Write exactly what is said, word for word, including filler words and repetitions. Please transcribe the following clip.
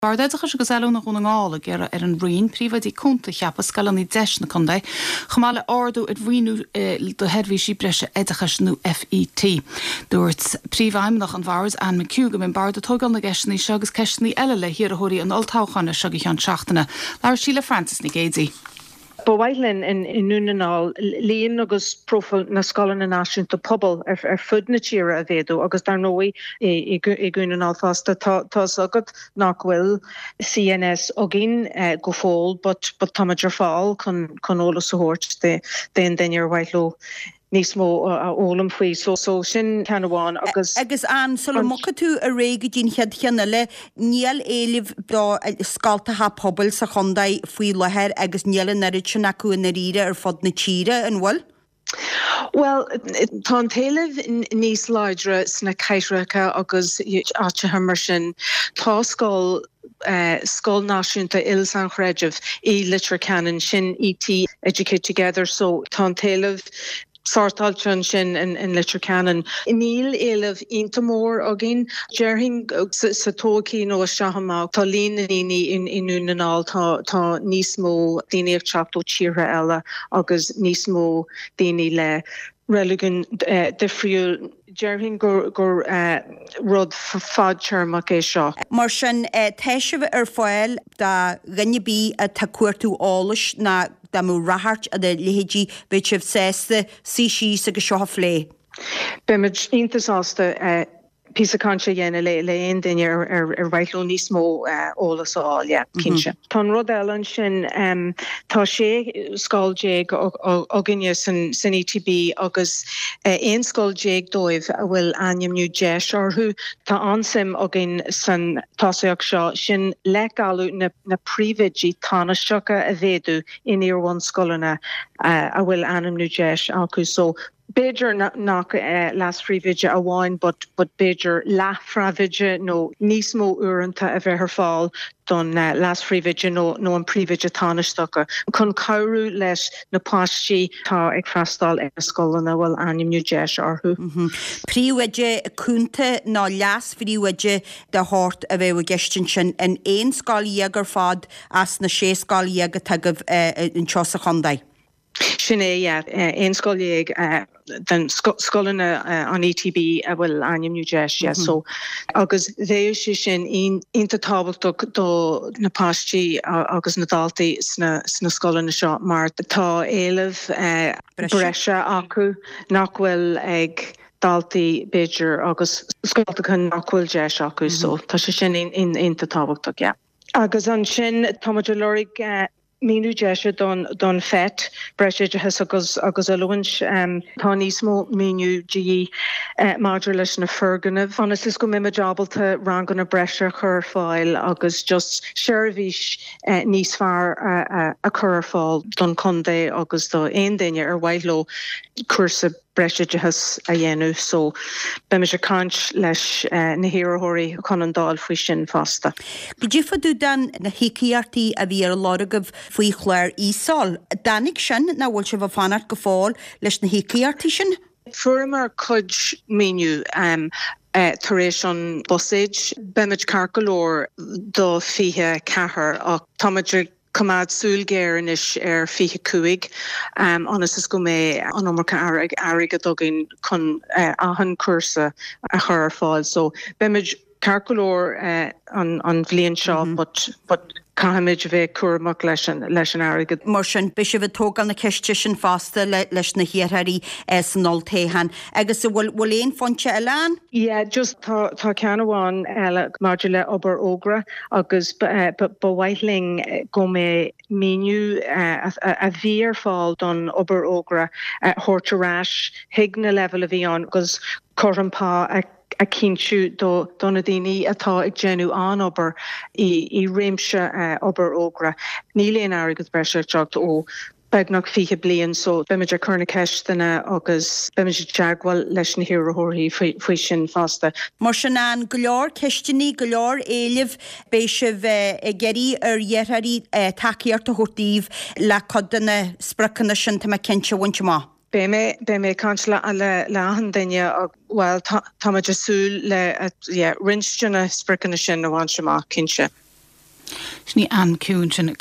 Bardeach agus eile nach chun ngála ar ar an bhrín príomhadí cúnta cheappa scalan í deisna chundai, chamála ardú a bhríú do headhí sí breise edachas nó F E T. Dúirt príomhhaimnach an bhharas an McCúgam in barda tógan na geisnaí segus ceisnaí eile le hiarthóirí an oltáchanna segus an seachtainna. Lair Sheila Francis ní géadí. Bhhailinn in in núnaál líon agus profil na scolanna náisiúnta pobl ar ar fud na tíre a bhéadú agus dar nóí i gúnaál fásta tá agad nach bhfuil C N S a gin go fóil, but but táidir fáil chun chun ólas a thuirt de den den ar bhailó níos mó ólam faoi so so sin ceanháin agus agus an sula mocha tú a réige dín chead cheanna le níl éilih bra scalta ha pobl sa chundaid faoi leheir agus níl narid sin acu na ríre ar fod na tíre an bhfuil? Well, tá taileh níos leidre sna caiithreacha agus áte hamar sin tá scáil Uh, School náisiúnta il San Chreidirh í litre canan sin E T Educate Together, so tá taileh Sartalchan sin in, in litre canan. Níl éileh ionta mór a gin Jerhing sa tócí nó a seahamach tá lína níní in inúnaál tá tá níos mó daoine ag teachtó tíre eile agus níos mó daoine le religion uh, difriúil Jerhing gur gur uh, rud fad tearmach é seo. Mar sin uh, teisih ar fáil da rinne bí a tá cuairtú álas na da mú rahart a de lihédí bit sibh sésta sí sí agus seo lé. Bimid intasásta uh, písa canse dhéana le le aon daine ar ar ar bhaithló níos mó ólas áil, yeah, cinse. Tá rud eile sin um, tá sé scáiltéag a gine san san E T B agus éon scáiltéag dóibh a bhfuil ainmniú deis orthú tá ansim a gin san tásaíoch seo sin le galú na na príomhaidí tánaisteacha a bhéadú in iarhain scolanna uh, a bhfuil ainmniú deis acu so Beidir nach uh, las frívidge a bháin, but but Beidir la fravidge no níos mó uanta a bheit ar fáil don uh, las frívidge no no an prívidge tánaisteacha. Chun cabhrú leis na páistí tá ag freastal ar na scolanna bhfuil ainmniú deis orthú. Príomhaide cúnta ná leas fríomhaide de háirt a bheith geistin sin in éon scáilíag ar fad as na sé scáilíag a tagabh an teosa chundaid. Sinné, yeah, ein scoilíag den scolanna an E T B a bhfuil ainmniú deis, yeah, so agus bhéir sé sin ionta tábhachtach do na páistí agus na daltaí sna sna scolanna seo mar tá éileh breise acu nach bhfuil ag daltaí Beidir agus scoilteach nach bhfuil deis acu, so tá sé sin ionta tábhachtach, yeah. Agus an sin táidir lorig Míú deise don don fet breise has agus agus alwins um tá níos mó míú G uh, Madra leis na ferganmh anas is go mime jabalta rangan na breise chur fáil agus just seirbhís uh, níos fear uh, uh, a chur fáil don condé agus do aon daine ar bhaidhló cursa breise has a dhéanú so be me se cant leis uh, na hiarthóirí chun an dáil faoi sin fasta. Go ddífadú dan na hiiciartaí a bhí ar loragah faoi chléir ísáil. Danig sin na bhfuil se bh fanart go fáil leis na hiiciartaí sin? Fuair cuid míniu um, uh, taréis an bosaid bemid carcolór do fiche cethir ach táidir Cumad súlgéir is ar fiche cuaig um, anas is go mé an ommarcha arig arig a dogin chun uh, ahan cursa a chur fáil so bemid carcolór uh, an an bhliain seo mm-hmm. but but Cahamid bheith cuairmach leis an leis an airgad. Mar sin bis bheith tógáil na ceiste sin fásta leis na hiarthaí san oltéhan. Agus bhfuil bhfuil éon fonte eile? Yeah, just tá tá ceanháin eile maidir le obair ógra agus bhhaithling go mé míniu a bhí ar fáil don obair ógra thuirteráis hiag na level a bhí an agus chorampá a a cinntiú do donna daoine atá ag genú an obair i i réimse uh, obair ógra. Níléon agus breise teacht ó beagnach fiche blian so bemid a chuna ceistena agus bemid teagháil leis na hiarthóirí faoi sin fásta. Mar sin an go leor ceistenaí go leor éileh béise bheith geirí ar dhearthaí takeíart a thuirtíomh le codanna sprachanna sin tá cinse bhainte má. Bé mé bé mé cansla a le lehan daine ag well táidir súil le rinstena spricana sin a bhain semach cinse. ní ancún sin